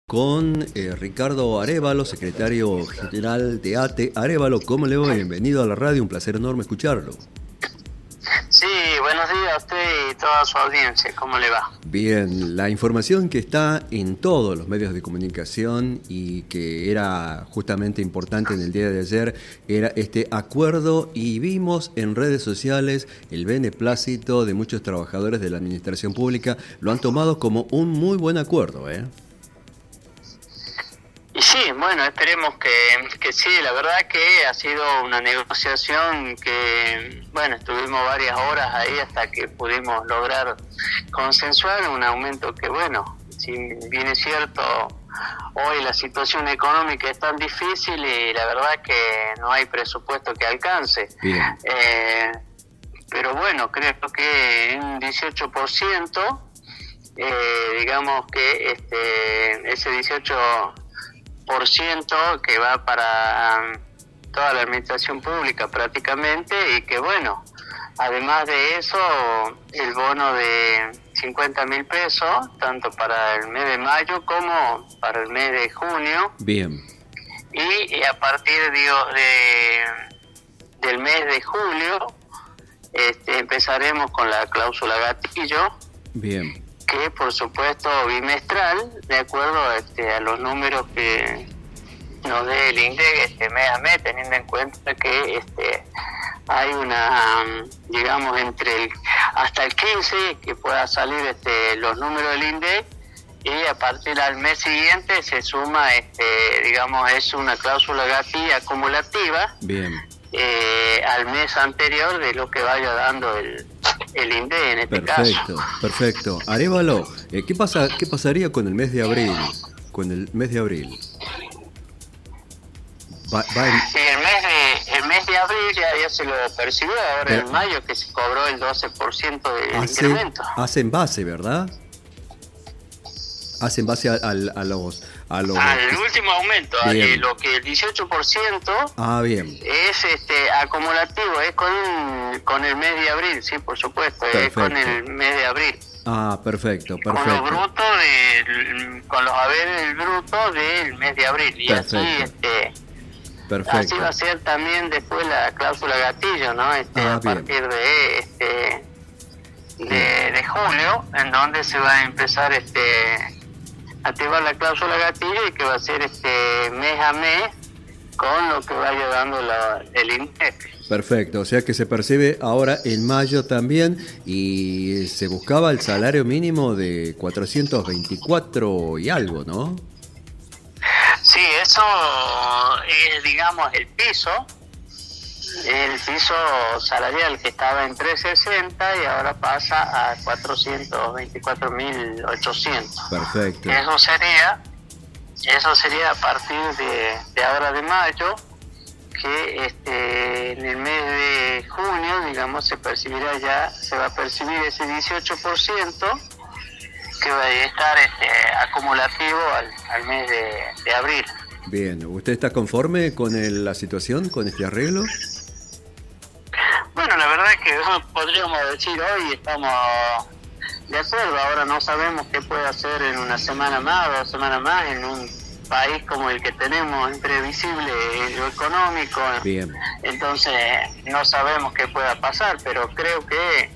Con Ricardo Arévalo, secretario general de ATE. Arévalo, ¿cómo le va? Bienvenido a la radio, un placer enorme escucharlo. Sí, buenos días a usted y toda su audiencia, ¿cómo le va? Bien, la información que está en todos los medios de comunicación y que era justamente importante en el día de ayer era este acuerdo, y vimos en redes sociales el beneplácito de muchos trabajadores de la administración pública. Lo han tomado como un muy buen acuerdo, ¿eh? Y sí, bueno, esperemos que sí. La verdad que ha sido una negociación que, bueno, estuvimos varias horas ahí hasta que pudimos lograr consensuar un aumento que, bueno, si bien es cierto, hoy la situación económica es tan difícil y la verdad que no hay presupuesto que alcance. Pero bueno, creo que un 18%, digamos que ese 18% que va para toda la administración pública prácticamente, y que bueno, además de eso, el bono de 50.000 pesos, tanto para el mes de mayo como para el mes de junio. Bien. Y a partir del mes de julio empezará con la cláusula gatillo. Bien. Que por supuesto bimestral, de acuerdo a los números que nos dé el INDEC mes a mes, teniendo en cuenta que hay una, digamos, hasta el 15 que pueda salir los números del INDEC, y a partir del mes siguiente se suma, digamos, es una cláusula gatilla acumulativa. Bien. Al mes anterior de lo que vaya dando el INDEC en este caso. Perfecto. Arévalo, ¿qué pasaría con el mes de abril? Con el mes de abril. Sí, el mes de abril ya se lo percibió, ahora en mayo que se cobró el 12% del incremento. Hacen base, ¿verdad? Hacen base a los al último aumento, lo que el 18%. Bien. Es acumulativo, es con el mes de abril, sí, por supuesto. Perfecto. Es con el mes de abril. Perfecto. Con los brutos con los haberes brutos del mes de abril. Y perfecto. Así va a ser también después la cláusula gatillo, ¿no? A partir de julio, en donde se va a empezar activar la cláusula gatillo, y que va a ser mes a mes con lo que vaya dando el INDEC. Perfecto, o sea que se percibe ahora en mayo también, y se buscaba el salario mínimo de 424 y algo, ¿no? Sí, eso es, digamos, el piso salarial, que estaba en 360 y ahora pasa a 424.800. Perfecto. Eso sería a partir de ahora de mayo, que en el mes de junio, digamos, se va a percibir ese 18%, que va a estar acumulativo al mes de abril. Bien, ¿usted está conforme con la situación, con este arreglo? Bueno, la verdad es que podríamos decir hoy estamos de acuerdo. Ahora no sabemos qué puede hacer en una semana más, 2 semanas más, en un país como el que tenemos, imprevisible lo económico. Bien. Entonces no sabemos qué pueda pasar, pero creo que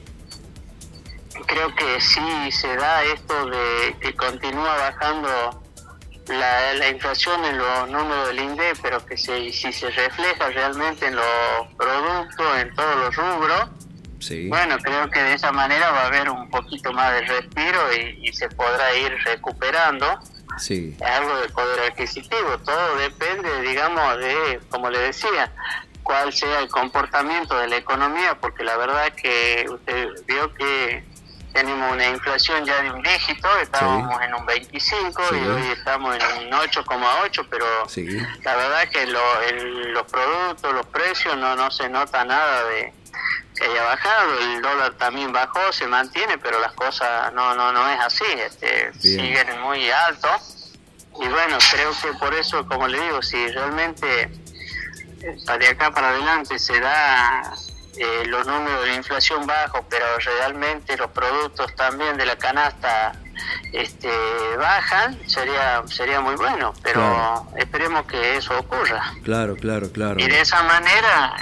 sí se da esto de que continúa bajando la inflación en los números del INDEC, pero que si se refleja realmente en los productos, en todos los rubros. Sí. Bueno, creo que de esa manera va a haber un poquito más de respiro y se podrá ir recuperando. Sí. Algo de poder adquisitivo. Todo depende, digamos, de, como le decía, cuál sea el comportamiento de la economía, porque la verdad es que usted vio que tenemos una inflación ya de un dígito, estábamos en un 25 y hoy estamos en un 8,8, pero la verdad es que los productos, los precios no se nota nada de que haya bajado. El dólar también bajó, se mantiene, pero las cosas no es así, siguen muy altos. Y bueno, creo que por eso, como le digo, si realmente de acá para adelante se da los números de inflación bajos, pero realmente los productos también de la canasta bajan, sería muy bueno, pero claro, esperemos que eso ocurra. claro. Y de esa manera,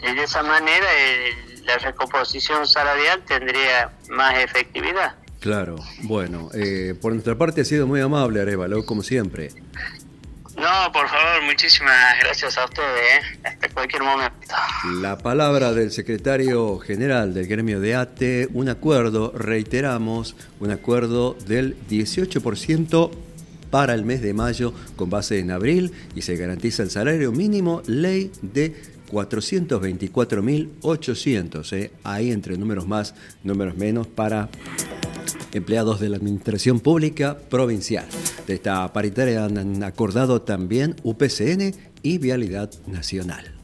la recomposición salarial tendría más efectividad. Claro, bueno, por nuestra parte ha sido muy amable, Arévalo, como siempre. No, por favor, muchísimas gracias a ustedes, hasta cualquier momento. La palabra del secretario general del gremio de ATE, un acuerdo, reiteramos, un acuerdo del 18% para el mes de mayo con base en abril y se garantiza el salario mínimo, ley de 424.800, ahí entre números más, números menos para empleados de la Administración Pública Provincial. De esta paritaria han acordado también UPCN y Vialidad Nacional.